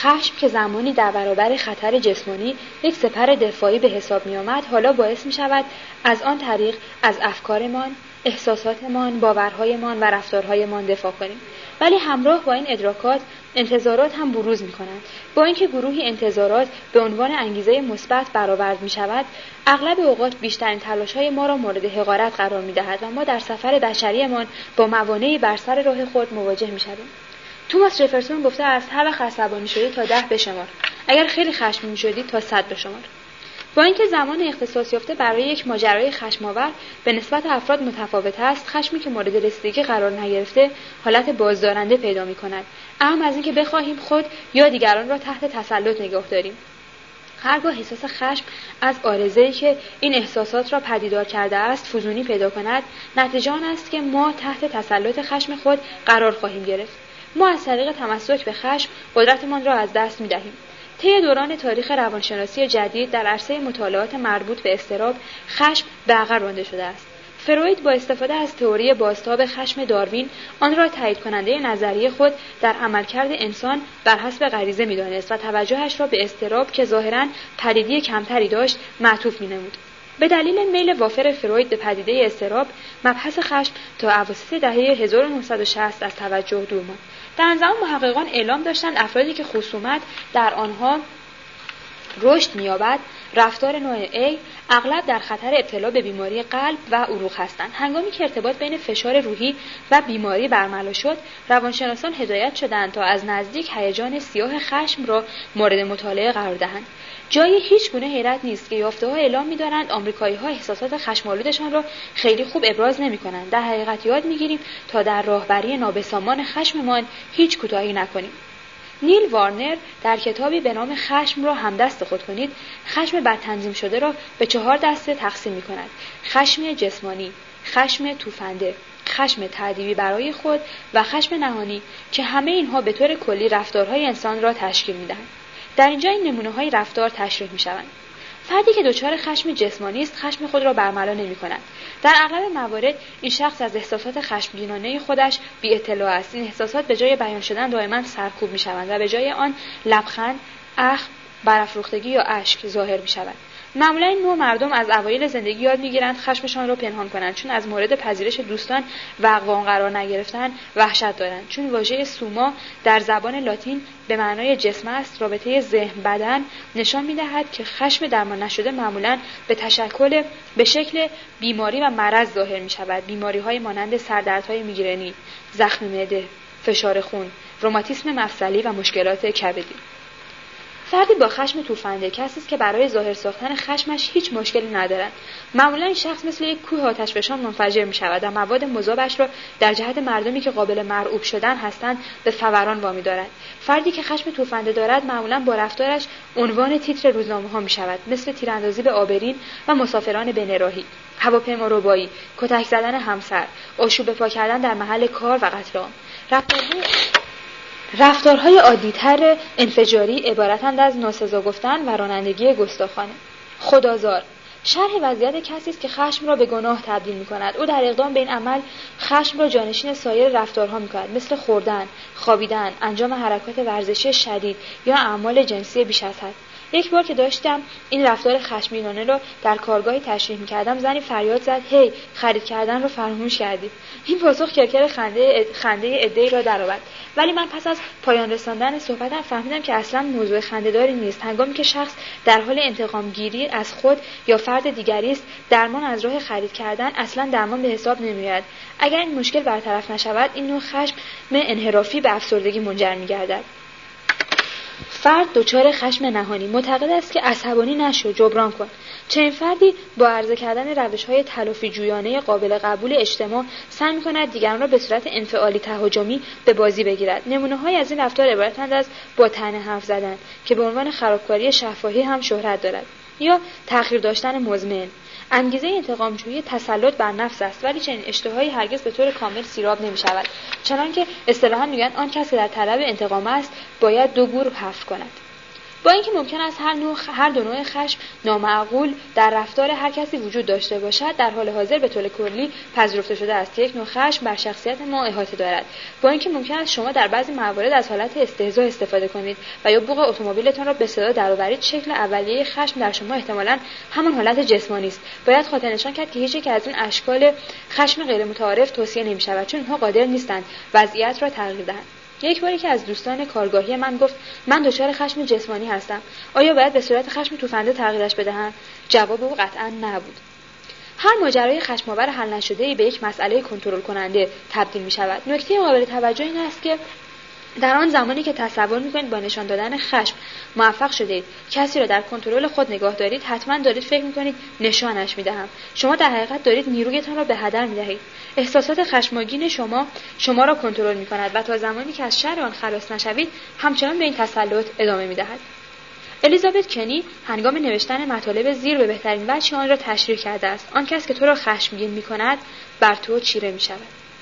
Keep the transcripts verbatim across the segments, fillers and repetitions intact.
خشم که زمانی در برابر خطر جسمانی یک سپر دفاعی به حساب می آمد، حالا باعث می شود از آن طریق از افکارمان، احساساتمان، باورهایمان و رفتارهایمان دفاع کنیم. ولی همراه با این ادراکات انتظارات هم بروز می کنند. با اینکه گروهی انتظارات به عنوان انگیزه مثبت برآورد می شود، اغلب اوقات بیشترین تلاش‌های ما را مورد حقارت قرار می دهد و ما در سفر بشریمان با موانعی بر سر راه خود مواجه می شویم. توماس جفرسون گفته است هر وقت عصبانی شدی تا ده بشمار. اگر خیلی خشمگین شدی تا صد بشمار. با اینکه زمان اختصاص یافته برای یک ماجرای خشم‌آور به نسبت افراد متفاوت است، خشمی که مورد رسیدگی قرار نگرفته حالت بازدارنده پیدا می‌کند، اهم از اینکه بخواهیم خود یا دیگران را تحت تسلط نگاه داریم. هرگاه احساس خشم از عارضه‌ای که این احساسات را پدیدار کرده است فزونی پیدا کند، نتیجه آن است که ما تحت تسلط خشم خود قرار خواهیم گرفت. ما از طریق تمسک به خشم قدرتمان را از دست می‌دهیم. طی دوران تاریخ روانشناسی جدید در عرصه مطالعات مربوط به اضطراب، خشم به عقب رانده شده است. فروید با استفاده از تئوری بازتاب خشم داروین آن را تایید کننده نظریه خود در عملکرد انسان بر حسب غریزه می‌دانست و توجهش را به اضطراب که ظاهراً پدیده کمتری داشت معطوف می‌نمود. به دلیل میل وافر فروید به پدیده اضطراب، مبحث خشم تا اواسط دهه هزار و نهصد و شصت از توجه دور ماند. در آن زمان محققان اعلام داشتند افرادی که خصومت در آنها رشد می‌یابد، رفتار نوع A، اغلب در خطر ابتلا به بیماری قلب و عروق هستند. هنگامی که ارتباط بین فشار روحی و بیماری برملا شد، روانشناسان هدایت شدند تا از نزدیک هیجان سیاه خشم را مورد مطالعه قرار دهند. جای هیچ گونه حیرت نیست که یافته‌ها اعلام می‌دارند آمریکایی‌ها احساسات خشم‌آلودشان را خیلی خوب ابراز نمی‌کنند. در حقیقت یاد می‌گیریم تا در راهبری نابسامان خشممان هیچ کوتاهی نکنیم. نیل وارنر در کتابی به نام خشم را همدست خود کنید، خشم بد تنظیم شده را به چهار دسته تقسیم می‌کند: خشم جسمانی، خشم توفنده، خشم تأدیبی برای خود و خشم نهانی که همه اینها به طور کلی رفتارهای انسان را تشکیل می‌دهند. در اینجا این نمونه‌های رفتار تشریح می‌شوند. فردی که دچار خشم جسمانی است، خشم خود را برملا نمی‌کند. در اغلب موارد این شخص از احساسات خشمگینانه خودش بی اطلاع است. این احساسات به جای بیان شدن دائما سرکوب می‌شوند و به جای آن لبخند، اخم، برافروختگی یا اشک ظاهر می‌شوند. معمولا این نوع مردم از اوایل زندگی یاد می‌گیرند خشمشان را پنهان کنند، چون از مورد پذیرش دوستان و اقوام قرار نگرفتن وحشت دارند. چون واژه سوما در زبان لاتین به معنای جسم است، رابطه ذهن بدن نشان می‌دهد که خشم درمان نشده معمولا به تشکل به شکل بیماری و مرض ظاهر می‌شود. بیماری‌های مانند سردردهای میگرنی، زخم معده، فشار خون، روماتیسم مفصلی و مشکلات کبدی. فردی با خشم توفنده کسی است که برای ظاهر ساختن خشمش هیچ مشکلی ندارد. معمولا این شخص مثل یک کوه آتشفشان منفجر می شود و مواد مذابش را در جهت مردمی که قابل مرعوب شدن هستند به فوران وامی دارد. فردی که خشم توفنده دارد معمولا با رفتارش عنوان تیتر روزنامه ها می شود، مثل تیراندازی به آبرین و مسافران بین‌راهی، هواپیما ربایی، کتک زدن همسر، آشوب پا کردن در محل کار و قتل عام. رفتارهای رفتارهای عادی‌تر انفجاری عبارتند از ناسزا گفتن و رانندگی گستاخانه. خدازار شرح وضعیت کسی است که خشم را به گناه تبدیل می‌کند. او در اقدام به این عمل خشم را جانشین سایر رفتارها می‌کند، مثل خوردن، خوابیدن، انجام حرکات ورزشی شدید یا اعمال جنسی بیش از حد. یک بار که داشتم این رفتار خشمگینانه را در کارگاهی تشریح می‌کردم، زنی فریاد زد: هی، خرید کردن رو فراموش کردی. این پاسخ کرکر خنده خنده عده‌ای را درآورد. ولی من پس از پایان رساندن صحبتم فهمیدم که اصلاً موضوع خنده‌داری نیست. هنگامی که شخص در حال انتقام گیری از خود یا فرد دیگری است، درمان از راه خرید کردن اصلاً درمان به حساب نمی‌آید. اگر این مشکل برطرف نشود، این نوع خشم انحرافی به افسردگی منجر می‌گردد. فرد دچار خشم نهانی معتقد است که عصبانی نشو، جبران کن. چنین فردی با عرضه کردن روش‌های تلافی جویانه قابل قبول اجتماع سعی می‌کند دیگران را به صورت انفعالی تهاجمی به بازی بگیرد. نمونه‌های از این رفتار عبارتند از با طعنه حرف زدن که به عنوان خرابکاری شفاهی هم شهرت دارد، یا تأخیر داشتن مزمن. انگیزه انتقامجویی تسلط بر نفس است، ولی چنین اشتهایی هرگز به طور کامل سیراب نمی‌شود. چنانکه اصطلاحاً میگن آن کس که در طلب انتقام است باید دو گور حفر کند. با اینکه ممکن است هر نوع هر دو نوع خشم نامعقول در رفتار هر کسی وجود داشته باشد، در حال حاضر به طور کلی پذیرفته شده است که یک نوع خشم بر شخصیت ما احاطه دارد. با اینکه ممکن است شما در بعضی موارد از حالت استهزا استفاده کنید و یا بوق اتومبیلتان را به صدا درآورید، شکل اولیه خشم در شما احتمالاً همان حالت جسمانی است. باید خاطر نشان کرد که هیچ یک از این اشکال خشم غیر متعارف توصیه نمی‌شود، چون اینها قادر نیستند وضعیت را تغییر دهند. یک باری که از دوستان کارگاهی من گفت من دچار خشم جسمانی هستم، آیا باید به صورت خشم توفنده تغییرش بدهم؟ جواب او قطعاً نبود. هر ماجرای خشم‌آور حل نشده‌ای به یک مسئله کنترل کننده تبدیل می‌شود. نکته قابل توجه این است که در آن زمانی که تصور می‌کنید با نشان دادن خشم موفق شدید کسی را در کنترل خود نگاه دارید، حتما دارید فکر می‌کنید نشانش می‌دهم. شما در حقیقت دارید نیرویتان را به هدر می‌دهید. احساسات خشمگین شما شما را کنترل می‌کند و تا زمانی که از شر آن خلاص نشوید همچنان به این تسلط ادامه می‌دهد. الیزابت کنی هنگام نوشتن مطالب زیر به بهترین وجه آن را تشریح کرده است: آن کس که تو را خشمگین می‌کند بر تو چیره می‌شود.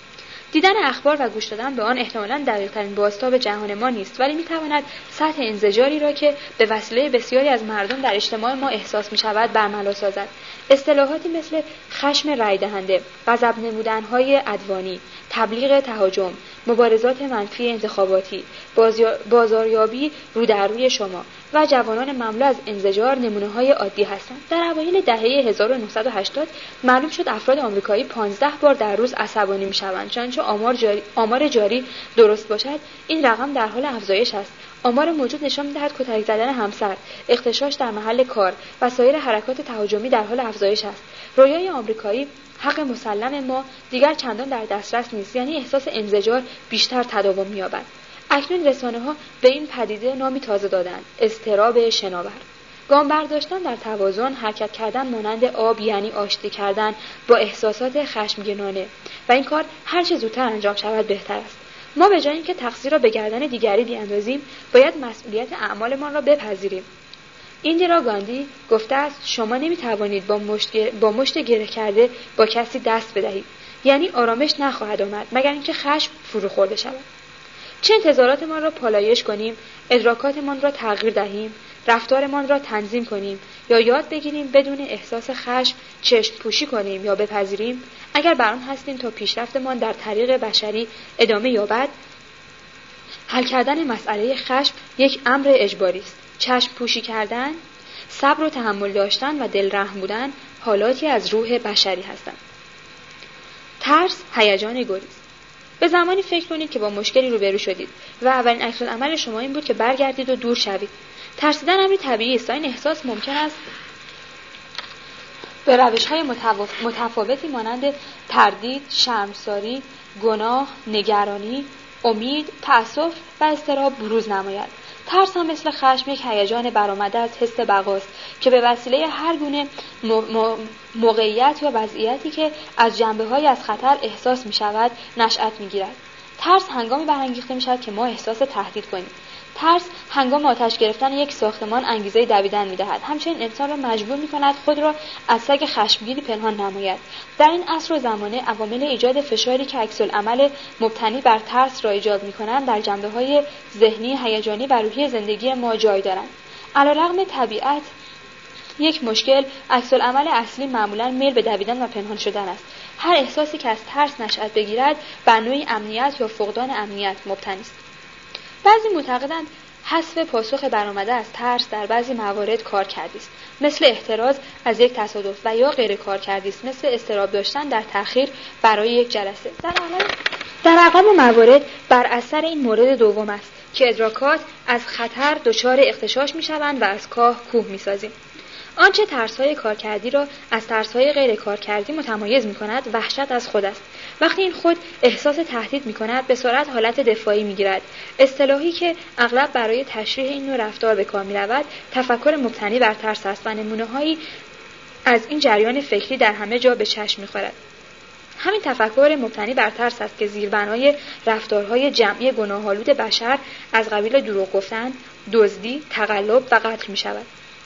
دیدن اخبار و گوش دادن به آن احتمالاً دقیق‌ترین بازتاب جهان ما نیست، ولی می‌تواند سطح انزجاری را که به وسیله بسیاری از مردم در اجتماع ما احساس می‌شود برملا سازد. اصطلاحاتی مثل خشم رای دهنده، غضب نمودن‌های عدوانی، تبلیغ تهاجم، مبارزات منفی انتخاباتی، بازاریابی رو در روی شما و جوانان مملو از انزجار نمونه‌های عادی هستند. در اوایل دهه هزار و نهصد و هشتاد معلوم شد افراد آمریکایی پانزده بار در روز عصبانی می‌شوند. چنانچه آمار جاری آمار جاری درست باشد، این رقم در حال افزایش است. آمار موجود نشان می‌دهد کتک زدن همسر، اغتشاش در محل کار و سایر حرکات تهاجمی در حال افزایش است. رویای آمریکایی، حق مسلم ما، دیگر چندان در دسترس نیست، یعنی احساس انزجار بیشتر تداوم می‌یابد. اکنون رسانه‌ها به این پدیده نامی تازه دادند: اضطراب شناور. گام برداشتن در توازن، حرکت کردن مانند آب یعنی آشتی کردن با احساسات خشمگینانه و این کار هر چه زودتر انجام شود بهتر است. ما به جای اینکه تقصیر را به گردن دیگری بیاندازیم، باید مسئولیت اعمالمان را بپذیریم. ایندیرا گاندی گفته است شما نمی‌توانید با مشت با مشت گره کرده با کسی دست بدهید، یعنی آرامش نخواهد آمد مگر اینکه خشم فرو خورده شود. چه انتظاراتمان را پالایش کنیم، ادراکاتمان را تغییر دهیم، رفتارمان را تنظیم کنیم یا یاد بگیریم بدون احساس خشم چشم پوشی کنیم یا بپذیریم، اگر بر آن هستیم تا پیشرفتمان در طریق بشری ادامه یابد، حل کردن مسئله خشم یک امر اجباری است. چشم پوشی کردن، صبر و تحمل داشتن و دلرحم بودن حالاتی از روح بشری هستند. ترس، هیجان گریز. به زمانی فکر کنید که با مشکلی روبرو شدید و اولین عکس‌العمل شما این بود که برگردید و دور شوید. ترسیدن امری طبیعی است. این احساس ممکن است به روش‌های متفاوتی مانند تردید، شرمساری، گناه، نگرانی، امید، تأسف و اضطراب بروز نماید. ترس هم مثل خشم یک هیجان برآمده از حس بقاست که به وسیله هر گونه موقعیت یا وضعیتی که از جنبه‌های از خطر احساس می‌شود نشأت می‌گیرد. ترس هنگامی برانگیخته می‌شود که ما احساس تهدید کنیم. ترس هنگام آتش گرفتن یک ساختمان انگیزه دویدن می‌دهد. همچنین انسان را مجبور می‌کند خود را از سگ خشمگینی پنهان نماید. در این عصر و زمانه عوامل ایجاد فشاری که عکس‌العمل مبتنی بر ترس را ایجاد می‌کنند در جنبه‌های ذهنی، هیجانی و روحی زندگی ما جای دارند. علی‌رغم طبیعت یک مشکل، عکس‌العمل اصلی معمولاً میل به دویدن و پنهان شدن است. هر احساسی که از ترس نشأت بگیرد بر نوعی امنیت یا فقدان امنیت مبتنی است. بعضی معتقدند حذف پاسخ برآمده از ترس در بعضی موارد کارکردی است، مثل احتراز از یک تصادف، و یا غیر کارکردی است، مثل اضطراب داشتن در تأخیر برای یک جلسه. در اغلب در اغلب موارد بر اثر این مورد دوم است که ادراکات از خطر دچار اغتشاش می‌شوند و از کاه کوه می‌سازیم. آنچه ترس‌های کارکردی را از ترس‌های غیر کارکردی متمایز می‌کند وحشت از خود است. وقتی این خود احساس تهدید می‌کند به سرعت حالت دفاعی می‌گیرد. اصطلاحی که اغلب برای تشریح این نوع رفتار به کار می‌رود تفکر مبتنی بر ترس است و نمونه‌هایی از این جریان فکری در همه جا به چشم می‌خورد. همین تفکر مبتنی بر ترس است که زیربنای رفتارهای جمعی گناه‌آلود بشر از قبیل دروغ گفتن، دزدی، تقلب و قتل می‌شود.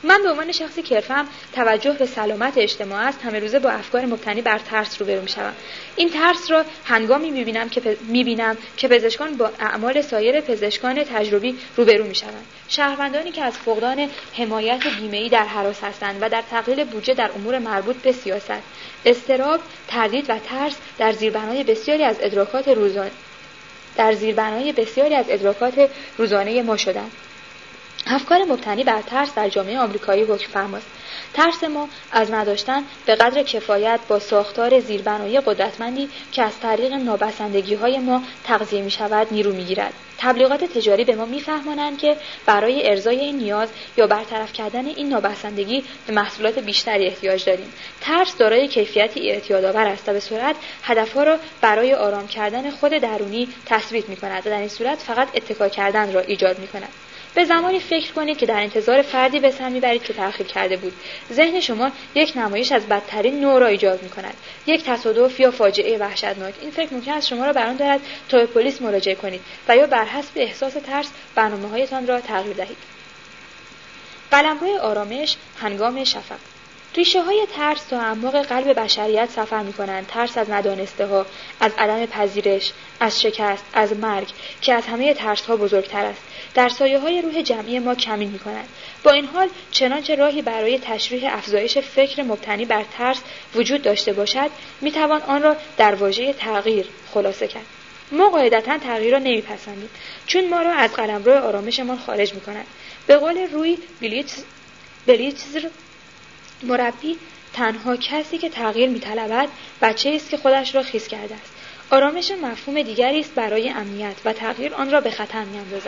من به عنوان شخصی که حرفم توجه به سلامت اجتماع است، همه روزه با افکار مبتنی بر ترس روبرو می‌شوم. این ترس را هنگامی می‌بینم که پ... می‌بینم که پزشکان با اعمال سایر پزشکان تجربی روبرو می‌شوند. شهروندانی که از فقدان حمایت بیمه‌ای در هراس هستند و در تقلیل بودجه در امور مربوط به سیاست، اضطراب، تردید و ترس در زیربنای بسیاری از ادراکات روزانه در زیربنای بسیاری از ادراکات روزانه ما شدند. افکار مبتنی بر ترس در جامعه آمریکایی حکم‌فرماست. ترس ما از نداشتن به قدر کفایت با ساختار زیربنایی قدرتمندی که از طریق نابسندگی‌های ما تغذیه می‌شود نیرو می‌گیرد. تبلیغات تجاری به ما می‌فهمانند که برای ارضای این نیاز یا برطرف کردن این نابسندگی به محصولات بیشتری احتیاج داریم. ترس دارای کیفیتی اعتیادآور است و به سرعت هدف‌ها را برای آرام کردن خود درونی تثبیت می‌کند و در این صورت فقط اتکا کردن را ایجاد می‌کند. به زمانی فکر کنید که در انتظار فردی به سر میبرید که تأخیر کرده بود. ذهن شما یک نمایش از بدترین نوع را ایجاد می‌کند، یک تصادف یا فاجعه وحشتناک. این فکر ممکن است شما را بر آن دارد تا به پلیس مراجعه کنید و یا بر حسب احساس ترس برنامه‌هایتان را تغییر دهید. قلمرو آرامش هنگام شفق. ریشه‌های ترس تا اعماق قلب بشریت سفر می‌کنند. ترس از ندانسته‌ها، از عدم پذیرش، از شکست، از مرگ که از همه ترس‌ها بزرگتر است. در سایه‌های روح جمعی ما کمین می‌کند. با این حال چنانچه راهی برای تشریح افزایش فکر مبتنی بر ترس وجود داشته باشد، می‌توان آن را در واژه تغییر خلاصه کرد. ما قاعدتاً تغییر را نمی‌پسندیم، چون ما را از قلمرو آرامشمان خارج می‌کند. به قول روی بلیتز بلیتزر مربی، تنها کسی که تغییر می‌طلبد بچه‌ای است که خودش را خیس کرده است. آرامش مفهوم دیگری است برای امنیت و تغییر آن را به خطر می‌اندازد.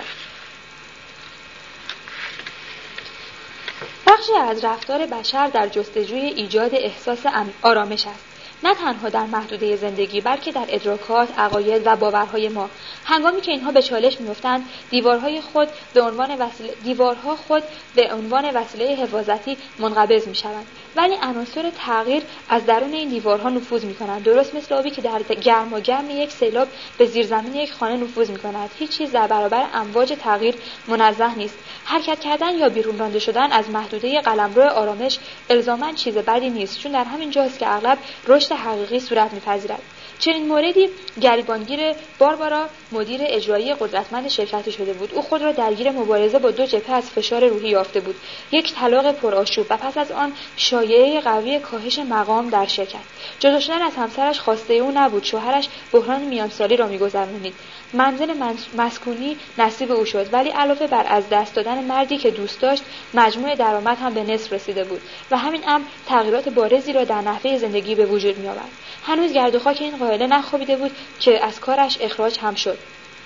بخشی از رفتار بشر در جستجوی ایجاد احساس آرامش است، نه تنها در محدوده زندگی بلکه در ادراکات، عقاید و باورهای ما. هنگامی که اینها به چالش می‌افتند، دیوارهای خود به عنوان وسیله دیوارها خود به عنوان وسیله حفاظتی منقبض می‌شوند، ولی عناصر تغییر از درون این دیوارها نفوذ می‌کنند، درست مثل آبی که در گرماگرم یک سیلاب به زیرزمین یک خانه نفوذ می‌کند. هیچ چیز در برابر امواج تغییر منزه نیست. حرکت کردن یا بیرون رانده شدن از محدوده قلمرو آرامش الزاماً چیز بدی نیست، چون در همین جاست که اغلب رشد حقیقی صورت می‌پذیرد. چنین موردی گریبانگیر باربارا، مدیر اجرایی قدرتمند شرکتی شده بود. او خود را درگیر مبارزه با دو جبهه از فشار روحی یافته بود، یک طلاق پرآشوب و پس از آن شایعه قوی کاهش مقام در شرکت. جدا شدن از همسرش خواسته او نبود. شوهرش بحران میانسالی را می‌گذرانید. منزل مسکونی نصیب او شد، ولی علاوه بر از دست دادن مردی که دوست داشت، مجموع درآمد هم به نصف رسیده بود و همین امر تغییرات بارزی را در نحوه زندگی به وجود می‌آورد. هنوز گرد و خاک این قائله نخوابیده بود که از کارش اخراج هم شد.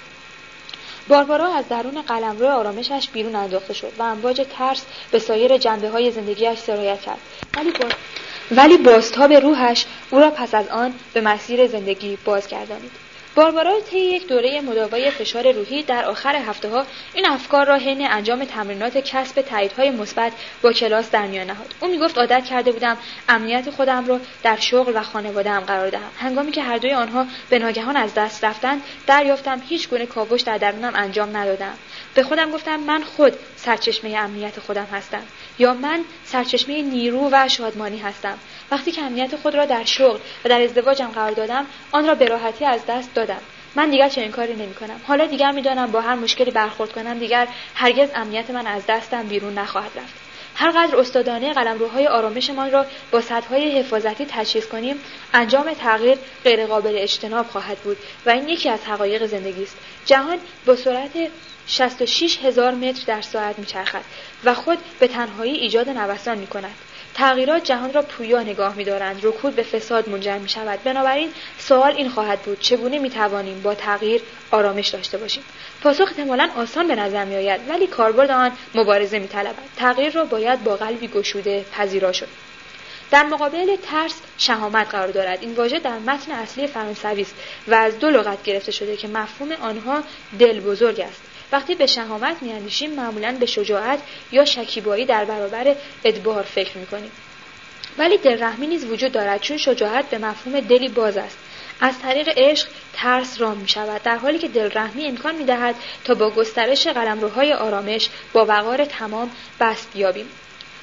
باربارا از درون قلمرو آرامشش بیرون انداخته شد و امواج ترس به سایر جنبه‌های زندگیش سرایت کرد، ولی با... ولی بازتاب روحش او را پس از آن به مسیر زندگی بازگردانید. باربارا طی یک دوره مداوای فشار روحی در آخر هفته‌ها این افکار را حین انجام تمرینات کسب تاییدهای مثبت با کلاس در میان نهاد. او میگفت عادت کرده بودم امنیت خودم را در شغل و خانواده‌ام قرار دهم. هنگامی که هر دوی آنها به ناگهان از دست رفتند، دریافتم هیچ گونه کاوش در درونم انجام ندادم. به خودم گفتم من خود سرچشمه امنیت خودم هستم، یا من سرچشمه نیرو و شادمانی هستم. وقتی که امنیت خود را در شغل و در ازدواجم قرار دادم، آن را به راحتی از دست دادم. من دیگر چنین کاری نمی‌کنم. حالا دیگر می‌دانم با هر مشکلی برخورد کنم، دیگر هرگز امنیت من از دستم بیرون نخواهد رفت. هر قدر استادانه قلمروهای آرامشمان را با سدهای حفاظتی تجهیز کنیم، انجام تغییر غیر قابل اجتناب خواهد بود و این یکی از حقایق زندگی است. جهان با سرعت شصت و شش هزار متر در ساعت می‌چرخد و خود به تنهایی ایجاد نوسان می‌کند. تغییرات جهان را پویا نگاه می‌دارند، رکود به فساد منجر می‌شود. بنابراین سوال این خواهد بود: چگونه می‌توانیم با تغییر آرامش داشته باشیم؟ پاسخ احتمالاً آسان به نظر می‌آید، ولی کاربرد آن مبارزه می‌طلبد. تغییر را باید با قلبی گشوده پذیرا شد. در مقابل ترس شهامت قرار دارد. این واژه در متن اصلی فرانسوی است و از دو لغت گرفته شده که مفهوم آنها دل بزرگ است. وقتی به شهامت می‌اندیشیم معمولاً به شجاعت یا شکیبایی در برابر ادبار فکر می‌کنیم. ولی دلرحمی نیز وجود دارد، چون شجاعت به مفهوم دلی باز است. از طریق عشق ترس رام می‌شود، در حالی که دلرحمی امکان می‌دهد تا با گسترش قلمروهای آرامش با وقار تمام بست یابیم.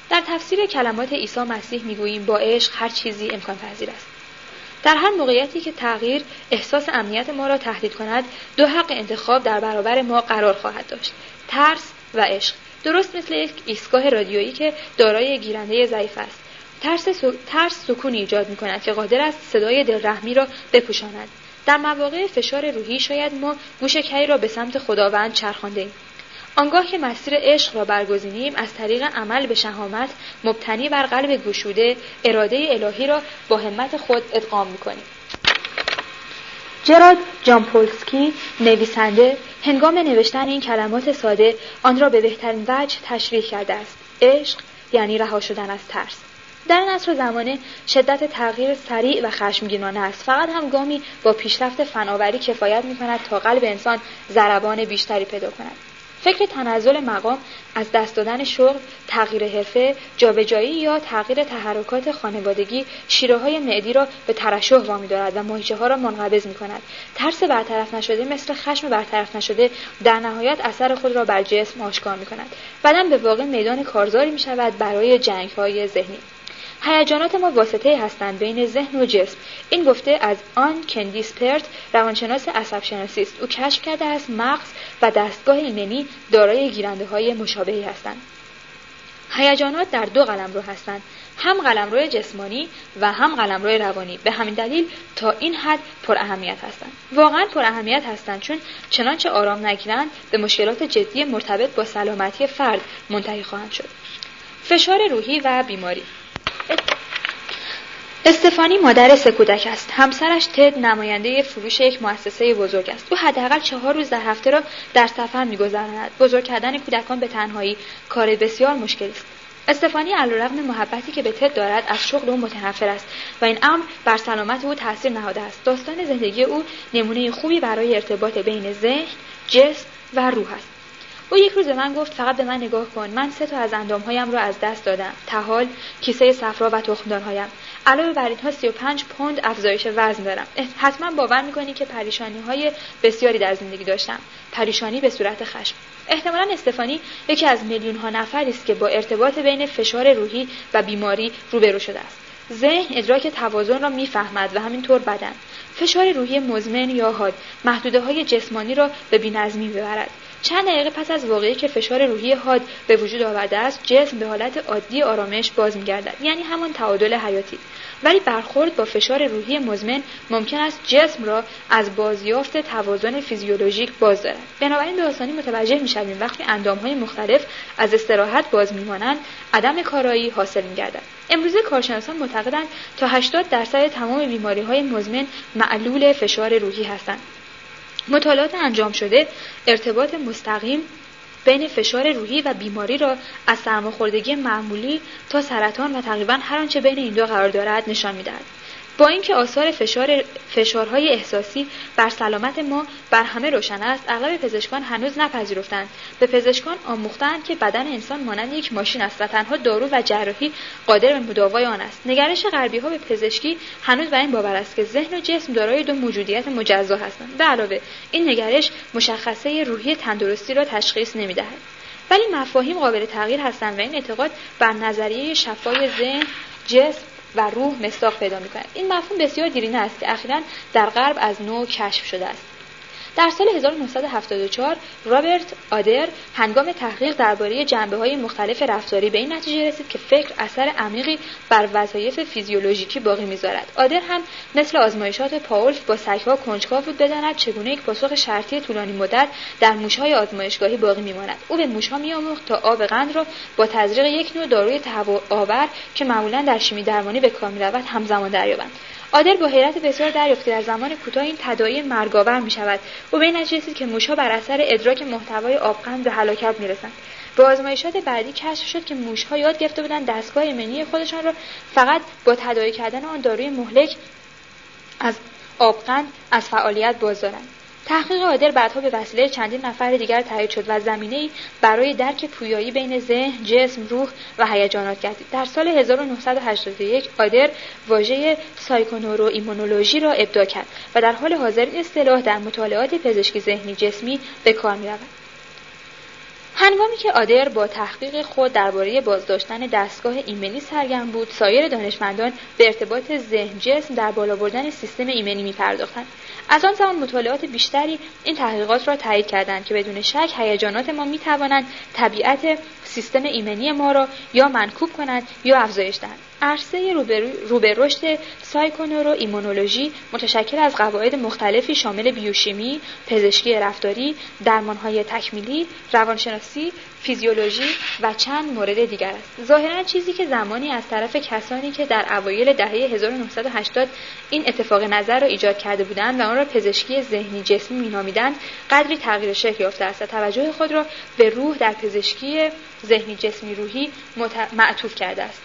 در تفسیر کلمات عیسی مسیح میگوییم با عشق هر چیزی امکان پذیر است. در هر موقعیتی که تغییر احساس امنیت ما را تهدید کند، دو حق انتخاب در برابر ما قرار خواهد داشت: ترس و عشق. درست مثل یک ایستگاه رادیویی که دارای گیرنده ضعیف است. ترس سو... ترس سکونی ایجاد می‌کند که قادر است صدای دلرحمی را بپوشاند. در مواقع فشار روحی شاید ما گوش کری را به سمت خداوند چرخانده‌ایم. آنگاه که مسیر عشق را برگزینیم، از طریق عمل به شهامت مبتنی بر قلب گشوده، اراده الهی را با همت خود ادغام می‌کنیم. جرالد جامپولسکی نویسنده هنگام نوشتن این کلمات ساده آن را به بهترین وجه تشریح کرده است: عشق یعنی رها شدن از ترس. در این عصر زمانه شدت تغییر سریع و خشمگینانه است. فقط هم گامی با پیشرفت فناوری کفایت می‌کند تا قلب انسان ضربان بیشتری پیدا کند. فکر تنزل مقام، از دست دادن شغل، تغییر حرفه، جابجایی یا تغییر تحرکات خانوادگی شیره‌های معدی را به ترشح وامی دارد و ماهیچه‌ها را منقبض می‌کند. ترس برطرف نشده مثل خشم برطرف نشده در نهایت اثر خود را بر جسم آشکار می‌کند. بدن به واقع میدان کارزاری می‌شود برای جنگ‌های ذهنی. هیجانات ما واسطه‌ای هستند بین ذهن و جسم. این گفته از آن کندیس پرت، روانشناس عصب شناسی است. او کشف کرده است مغز و دستگاه ایمنی دارای گیرنده‌های مشابهی هستند. هیجانات در دو قلمرو هستند، هم قلمرو جسمانی و هم قلمرو روانی. به همین دلیل تا این حد پر اهمیت هستند. واقعاً پر اهمیت هستند، چون چنانچه آرام نگیرند به مشکلات جدی مرتبط با سلامتی فرد منتهی خواهند شد. فشار روحی و بیماری. استفانی مادر سه کودک است. همسرش تد نماینده فروش یک مؤسسه بزرگ است. او حداقل چهار روز در هفته را در سفر می‌گذراند. بزرگ کردن کودکان به تنهایی کار بسیار مشکلی است. استفانی علیرغم محبتی که به تد دارد از شغل او متنفر است و این امر بر سلامت او تاثیر نهاده است. داستان زندگی او نمونه خوبی برای ارتباط بین ذهن، جسم و روح است. او یک روز به من گفت فقط به من نگاه کن، من سه تا از اندامهایم را از دست دادم: طحال، کیسه صفرا و تخمدانهایم. علاوه بر اینها سی و پنج پوند افزایش وزن دارم. حتما باور می‌کنی که پریشانی‌های بسیاری در زندگی داشتم. پریشانی به صورت خشم. احتمالاً استفانی یکی از میلیون‌ها نفری است که با ارتباط بین فشار روحی و بیماری روبرو شده است. ذهن ادراک توازن را می‌فهمد و همینطور بدن. فشار روحی مزمن یا حاد محدوده‌های جسمانی را به بی‌نظمی می‌برد. چند دقیقه پس از واقعی که فشار روحی حاد به وجود آورده است، جسم به حالت عادی آرامش باز می‌گردد، یعنی همان تعادل حیاتی. ولی برخورد با فشار روحی مزمن ممکن است جسم را از بازیافت توازن فیزیولوژیک باز دارد. بنابراین به آسانی متوجه می‌شویم وقتی اندام‌های مختلف از استراحت باز می‌مانند، عدم کارایی حاصل می‌گردد. امروزه کارشناسان معتقدند تا هشتاد درصد تمام بیماری‌های مزمن معلول فشار روحی هستند. مطالعات انجام شده ارتباط مستقیم بین فشار روحی و بیماری را از سرماخوردگی معمولی تا سرطان و تقریباً هر آنچه بین این دو قرار دارد نشان می‌دهد. با اینکه آثار فشار فشارهای احساسی بر سلامت ما بر همه روشن است، اغلب پزشکان هنوز نپذیرفتند. به پزشکان آموختند که بدن انسان مانند یک ماشین است و تنها دارو و جراحی قادر به مداوای آن است. نگرش غربی‌ها به پزشکی هنوز بر این باور است که ذهن و جسم دارای دو موجودیت مجزا هستند. به علاوه این نگرش مشخصه روحی تندرستی را تشخیص نمی‌دهد. ولی مفاهیم قابل تغییر هستند و این اعتقاد بر نظریه شفای ذهن، جسم و روح مصداق پیدا می‌کند. این مفهوم بسیار دیرینه است که اخیراً در غرب از نو کشف شده است. در سال هزار و نهصد و هفتاد و چهار رابرت آدر هنگام تحقیق درباره جنبه‌های مختلف رفتاری به این نتیجه رسید که فکر اثر عمیقی بر وظایف فیزیولوژیکی باقی می‌ذارد. آدر هم مثل آزمایشات پاولف با سگ‌ها کنجکاو بود بداند چگونه یک پاسخ شرطی طولانی مدت در موش‌های آزمایشگاهی باقی می‌ماند. او به موش‌ها می‌آموخت تا آب قند را با تزریق یک نوع داروی تهوع‌آور که معمولاً در شیمی درمانی به کار می‌رود همزمان دریابند. آدر با حیرت بسیار دریافت که در زمان کوتاه این تداعی مرگاور می‌شود. او به این نتیجه رسید که موش‌ها بر اثر ادراک محتوای آبقند به هلاکت می‌رسند. با آزمایشات بعدی کشف شد که موش‌ها یاد گرفته بودند دستگاه ایمنی خودشان را فقط با تداعی کردن آن داروی مهلک از آبقند از فعالیت بازدارند. تحقیق آدر بعدها به وسیله چندین نفر دیگر تایید شد و زمینه‌ای برای درک پویایی بین ذهن، جسم، روح و هیجانات گردید. در سال هزار و نهصد و هشتاد و یک آدر واژه سایکونورو ایمونولوژی را ابداع کرد و در حال حاضر این اصطلاح در مطالعات پزشکی ذهنی جسمی به کار می‌رود. هنگامی که آدر با تحقیق خود درباره بازداشتن دستگاه ایمنی سرگرم بود، سایر دانشمندان به ارتباط ذهن جسم در بالا بردن سیستم ایمنی می‌پرداختند. از آن زمان مطالعات بیشتری این تحقیقات را تایید کردند که بدون شک هیجانات ما می‌توانند طبیعت سیستم ایمنی ما را یا منکوب کنند یا افزایش دهند. عرصه رو به رشد سایکونورو ایمونولوژی متشکل از قواعد مختلفی شامل بیوشیمی، پزشکی رفتاری، درمانهای تکمیلی، روانشناسی، فیزیولوژی و چند مورد دیگر است. ظاهراً چیزی که زمانی از طرف کسانی که در اوایل دهه هزار و نهصد و هشتاد این اتفاق نظر را ایجاد کرده بودند و آن را پزشکی ذهنی جسمی می‌نامیدند، قدری تغییر شکل یافته است و توجه خود را به روح در پزشکی ذهنی جسمی روحی معطوف کرده است.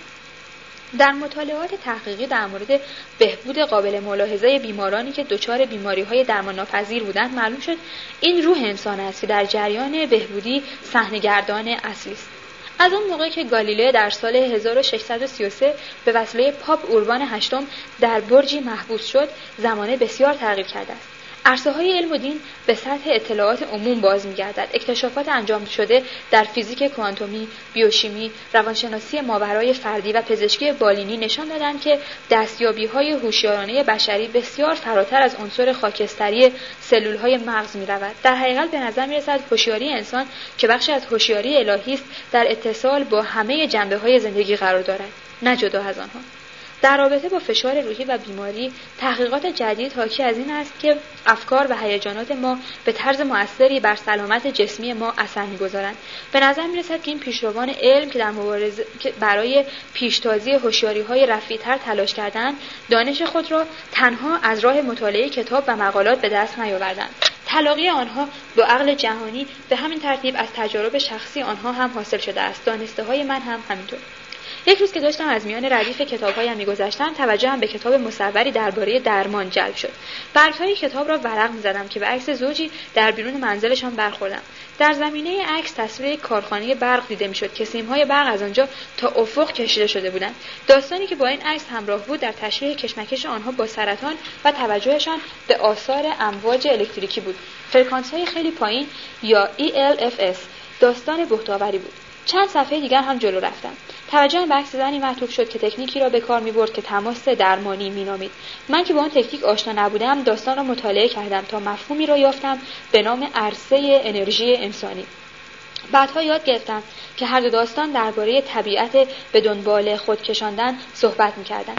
در مطالعات تحقیقی در مورد بهبود قابل ملاحظه بیمارانی که دچار بیماری‌های درمان ناپذیر بودند معلوم شد این روح انسان است که در جریان بهبودی صحنه‌گردان اصلی است. از آن موقع که گالیله در سال هزار و ششصد و سی و سه به وسیله پاپ اوربان هشتم در برجی محبوس شد، زمانه بسیار تغییر کرده است. عرصه‌های علم و دین به سطح اطلاعات عموم باز می‌گردد. اکتشافات انجام شده در فیزیک کوانتومی، بیوشیمی، روانشناسی ماورای فردی و پزشکی بالینی نشان دادند که دستیابی‌های هوشیارانه بشری بسیار فراتر از عنصر خاکستری سلول‌های مغز می‌رود. در حقیقت به نظر می‌رسد هوشیاری انسان که بخشی از هوشیاری الهی است، در اتصال با همه جنبه‌های زندگی قرار دارد، نه جدا از آنها. در رابطه با فشار روحی و بیماری، تحقیقات جدید حاکی از این است که افکار و هیجانات ما به طرز مؤثری بر سلامت جسمی ما اثر می‌گذارند. به نظر می‌رسد که این پیشروان علم که در مبارزه برای پیشتازی هوشیاری‌های رفیع‌تر تلاش کردند، دانش خود را تنها از راه مطالعه کتاب و مقالات به دست نیاوردند. تلاقی آنها با عقل جهانی به همین ترتیب از تجارب شخصی آنها هم حاصل شده است. دانسته‌های من هم همینطور. یک روز که داشتم از میان ردیف کتاب‌هایم می‌گذشتم، توجهم به کتاب مصوری درباره درمان جلب شد. برگ‌های کتاب را ورق می‌زدم که به عکس زوجی در بیرون منزلشان برخوردم. در زمینه عکس تصویر کارخانه برق دیده می‌شد که سیم‌های برق از آنجا تا افق کشیده شده بودند. داستانی که با این عکس همراه بود در تشریح کشمکش آنها با سرطان و توجهشان به آثار امواج الکتریکی بود. فرکانس‌های خیلی پایین یا ای ال اف اس داستان بهت‌آوری بود. چند صفحه دیگر هم جلو رفتم. توجهم به عکس زنی معطوف شد که تکنیکی را به کار می‌برد که تماس درمانی می‌نامید. من که با آن تکنیک آشنا نبودم، داستان را مطالعه کردم تا مفهومی را یافتم به نام عرصه انرژی انسانی. بعدها یاد گرفتم که هر دو داستان درباره طبیعت به دنبال خود کشاندن صحبت می‌کردند.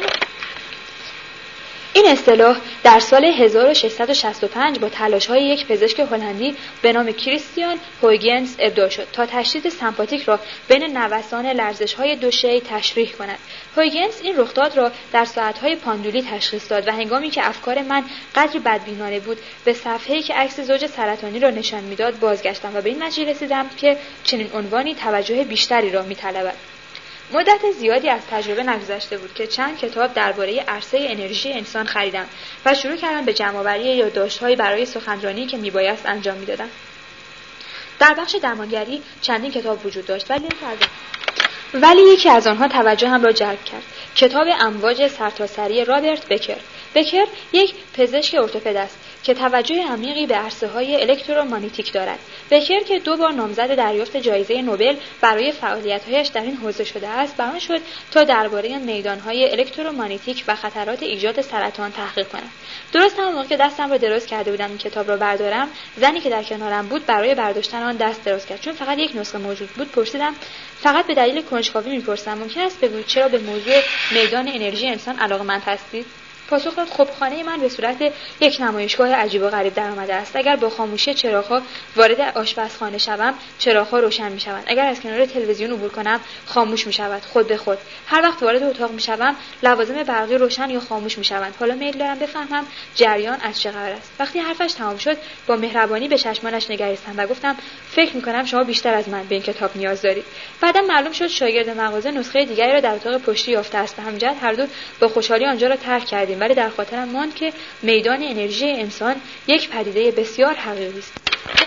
این اصطلاح در سال هزار و ششصد و شصت و پنج با تلاش‌های یک پزشک هلندی به نام کریستیان هویگنز ابداع شد تا تشدید سمپاتیک را بین نوسان لرزش‌های دو شی تشریح کند. هویگنز این رخداد را در ساعت‌های پاندولی تشخیص داد و هنگامی که افکار من قدری بدبینانه بود، به صفحه‌ای که عکس زوج سرطانی را نشان می‌داد بازگشتم و به این نتیجه رسیدم که چنین عنوانی توجه بیشتری را می‌طلبد. مدت زیادی از تجربه نگذشته بود که چند کتاب درباره عرصه انرژی انسان خریدم و شروع کردم به جمع‌آوری یادداشت‌هایی برای سخنرانی که میبایست انجام میدادم. در بخش درمانگری چندین کتاب وجود داشت ولی ولی یکی از آنها توجهم را جلب کرد. کتاب امواج سرتاسری رابرت بکر. بکر یک پزشک ارتوپد است که توجه عمیقی به عرصه‌های الکترومagnetic دارد. بکر که دو بار نامزد دریافت جایزه نوبل برای فعالیت‌هایش در این حوزه شده است، برآمد شد تا درباره میدان‌های الکترومagnetic و خطرات ایجاد سرطان تحقیق کند. درست همون موقع که دستم را دراز کرده بودم این کتاب را بردارم، زنی که در کنارم بود برای برداشتن آن دست دراز کرد. چون فقط یک نسخه موجود بود، پرسیدم: فقط به دلیل کنجکاوی می‌پرسم، ممکن است بگویید چرا به موضوع میدان انرژی انسان علاقه‌مند هستید؟ پاسخ داد: خب خانه من به صورت یک نمایشگاه عجیب و غریب درآمده است. اگر با خاموشی چراغ‌ها وارد آشپزخانه شوم، چراغ‌ها روشن می‌شوند. اگر از کنار تلویزیون عبور کنم، خاموش می‌شود خود به خود. هر وقت وارد اتاق می‌شوم، لوازم برقی روشن یا خاموش می‌شوند. حالا میل دارم بفهمم جریان از چه قرار است. وقتی حرفش تمام شد، با مهربانی به چشمانش نگریستم و گفتم: فکر می‌کنم شما بیشتر از من به این کتاب نیاز دارید. بعداً معلوم شد شاگرد مغازه نسخه دیگری را در اتاق پشتی یافته است. به همین جهت هر دو با خوشحالی آنجا را ترک کردیم. ولی در خاطرم ماند که میدان انرژی انسان یک پدیده بسیار حقیقی است.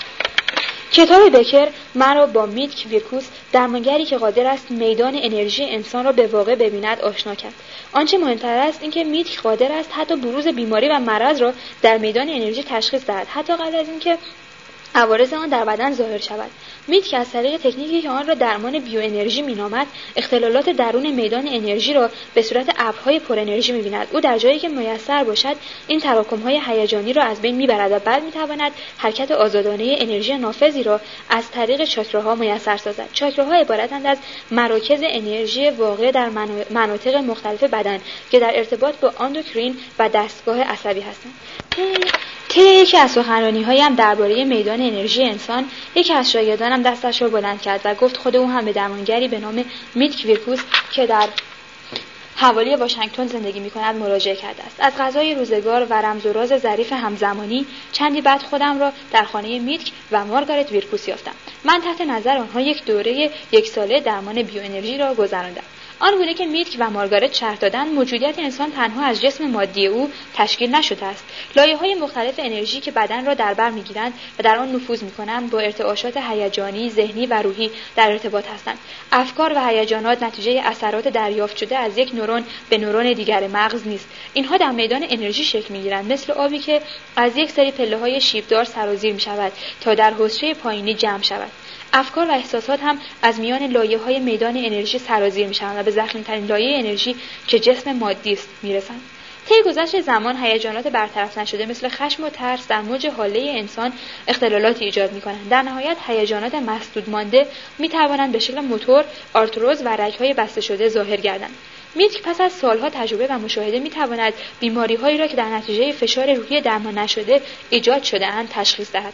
کتاب بکر مرا با میتک ویرکوس، درمانگری که قادر است میدان انرژی انسان را به واقع ببیند، آشنا کرد. آنچه مهمتر است اینکه میتک قادر است حتی بروز بیماری و مرض را در میدان انرژی تشخیص دهد، حتی قبل از اینکه عوارض آن در بدن ظاهر شود. میت که از طریق تکنیکی که آن را درمان بیوانرژی مینامد، اختلالات درون میدان انرژی را به صورت ابرهای پر انرژی می‌بیند. او در جایی که میسر باشد این تراکم‌های هیجانی را از بین می‌برد و بعد می‌تواند حرکت آزادانه انرژی نافذی را از طریق چاکراها میسر سازد. چاکراها عبارتند از مراکز انرژی واقع در مناطق مختلف بدن که در ارتباط با اندوکرین و دستگاه عصبی هستند. طی یکی از سخنرانی‌هایم درباره میدان انرژی انسان، یکی از شاگردانم دستش را بلند کرد و گفت خود او هم به درمانگری به نام میتک ویرکوس که در حوالی واشنگتن زندگی می‌کند مراجعه کرده است. از غذای روزگار و رمز و راز ظریف همزمانی چندی بعد خودم را در خانه میتک و مارگارت ویرکوس یافتم. من تحت نظر آنها یک دوره یک ساله درمان بیوانرژی را گذراندم. آن گونه که میتک و مارگارت شرح دادند، موجودیت انسان تنها از جسم مادی او تشکیل نشده است. لایه‌های مختلف انرژی که بدن را در بر می‌گیرند و در آن نفوذ می‌کنند، با ارتعاشات هیجانی، ذهنی و روحی در ارتباط هستند. افکار و هیجانات نتیجه اثرات دریافت شده از یک نورون به نورون دیگر مغز نیست. اینها در میدان انرژی شکل می‌گیرند، مثل آبی که از یک سری پله‌های شیب‌دار سرازیر می‌شود تا در حوضچه پایینی جمع شود. افکار و احساسات هم از میان لایه‌های میدان انرژی سرازیر می‌شوند و به ضخیم‌ترین لایه انرژی که جسم مادی است می‌رسند. طی گذشت زمان هیجانات برطرف نشده مثل خشم و ترس در موج حاله انسان اختلالاتی ایجاد می‌کنند. در نهایت هیجانات مسدود مانده می‌توانند به شکل موتور، آرتروز و رگ‌های بسته شده ظاهر گردند. میتک پس از سالها تجربه و مشاهده می‌تواند بیماری‌هایی را که در نتیجه فشار روحی درمان نشده ایجاد شده‌اند تشخیص دهد.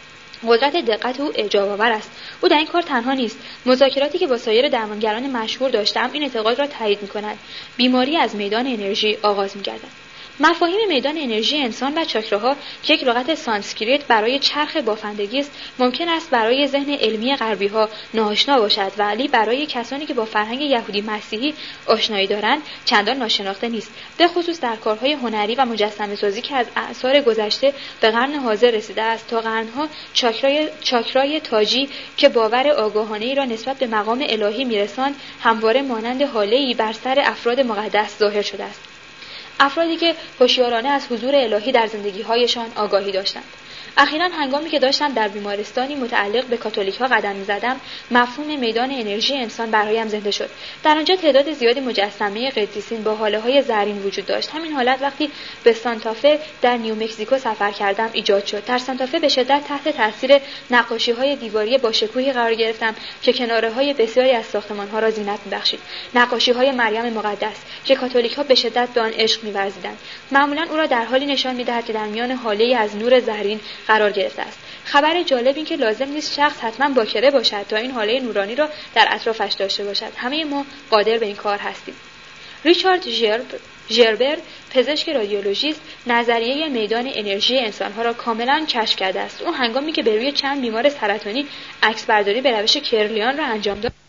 قدرت دقت او اعجاب‌آور است. او در این کار تنها نیست. مذاکراتی که با سایر درمانگران مشهور داشتم این اعتقاد را تایید می‌کند. بیماری از میدان انرژی آغاز می‌گردد. مفاهیم میدان انرژی انسان و چاکراها که یک لغت سانسکریت برای چرخ بافندگی است، ممکن است برای ذهن علمی غربی‌ها ناآشنا باشد، ولی برای کسانی که با فرهنگ یهودی مسیحی آشنایی دارند چندان ناشناخته نیست. به خصوص در کارهای هنری و مجسمه‌سازی که از اعصار گذشته به قرن حاضر رسیده است. تا قرن‌ها چاکرای چاکرای تاجی که باور آگاهانه‌ای را نسبت به مقام الهی می‌رساند، همواره مانند هاله‌ای بر سر افراد مقدس ظاهر شده است. افرادی که هوشیارانه از حضور الهی در زندگی‌هایشان آگاهی داشتند. اخیراً هنگامی که داشتم در بیمارستانی متعلق به کاتولیک‌ها قدم می‌زدم، مفهوم میدان انرژی انسان برایم زنده شد. در آنجا تعداد زیادی مجسمه قدیسین با هاله‌های زرین وجود داشت. همین حالت وقتی به سانتافه در نیومکزیکو سفر کردم ایجاد شد. در سانتافه به شدت تحت تاثیر نقاشی‌های دیواری با شکوهی قرار گرفتم که کناره‌های بسیاری از ساختمان‌ها را زینت می‌بخشید. نقاشی‌های مریم مقدس که کاتولیک‌ها به شدت به آن عشق می‌ورزیدند. معمولاً او را در حالی نشان می‌دهد که در میان هاله‌ای از نور زرین قرار گرفته است. خبر جالب این که لازم نیست شخص حتما باکره باشد تا این حاله نورانی را در اطرافش داشته باشد. همه ما قادر به این کار هستیم. ریچارد ژرب ژربر، پزشک رادیولوژیست، نظریه میدان انرژی انسانها را کاملا کشف کرده است. او هنگامی که به روی چند بیمار سرطانی عکسبرداری به روش کرلیان را انجام داد،